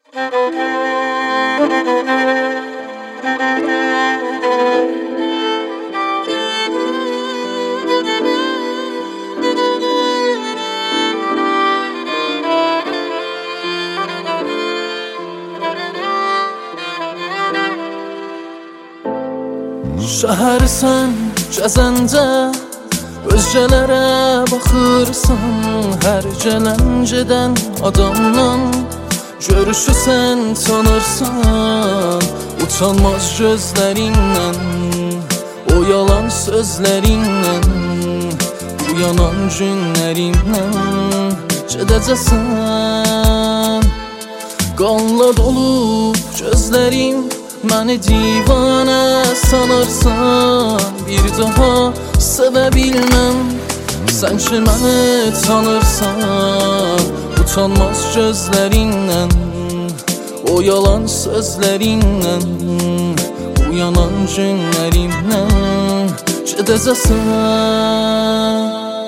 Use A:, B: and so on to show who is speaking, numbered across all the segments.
A: Şəhərsən gəzəndə özgələrə baxırsan, hər gələn gedən adamdan görüşü sən tanırsan. Utanmaz gözlərindən, o yalan sözlərindən, uyanan günlərindən gedəcəsən. Qanla dolu gözlərim məni divanə sanırsan, bir daha sevə bilməm sən ki məni tanırsan. Utanmaz gözlərindən, o yalan sözlərindən, uyanan günlərindən gedəcəsən.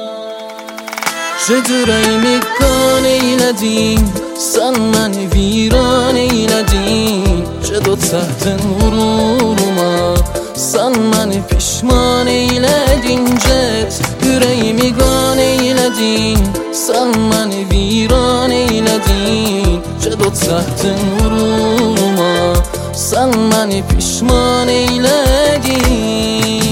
A: Ged ürəyimi qan eylədin, sən məni viran eylədin. Ged o təhdin vururuma, sən məni pişman eylədin. Ged ürəyimi qan eylədin, sən məni viran eylədin. Ged o təhdin vururuma, sən məni pişman eylədin.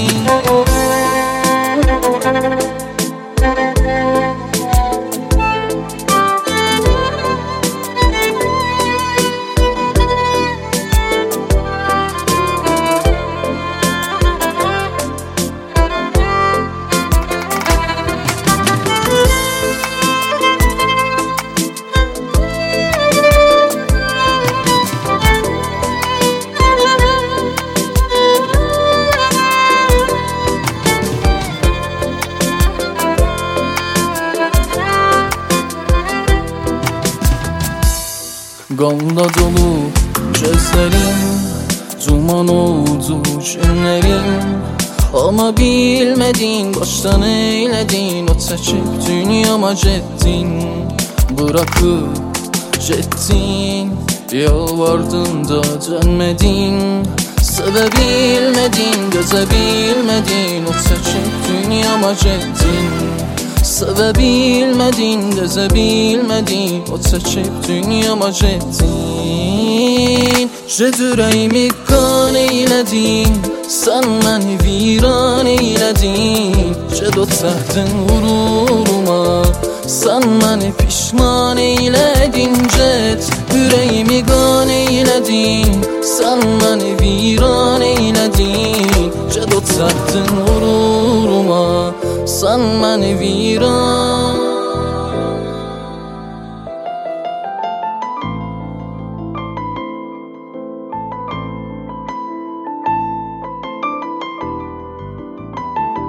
A: Qanla dolu gözlərim, duman oldu günlərim. Amma bilmədin, başdan eylədin, o çəkib dünyama getdin. Bırakıb getdin, yalvardın da dönmədin. Sevə bilmədin, dözə bilmədin, o çəkib dünyama getdin. Sevə bilmədin, dözə bilmədin, o çəkib dünyama getdin. Ged ürəyimi qan eylədin, sən məni viran eylədin. Ged o təhdin vururuma, sən məni pişman eylədin. Ged ürəyimi qan eylədin, sən məni viran eylədin. Ged o təhdin vururuma, sən məni viran.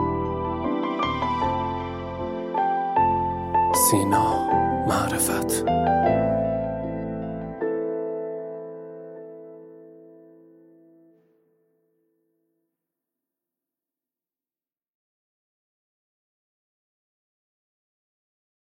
B: سینا معرفت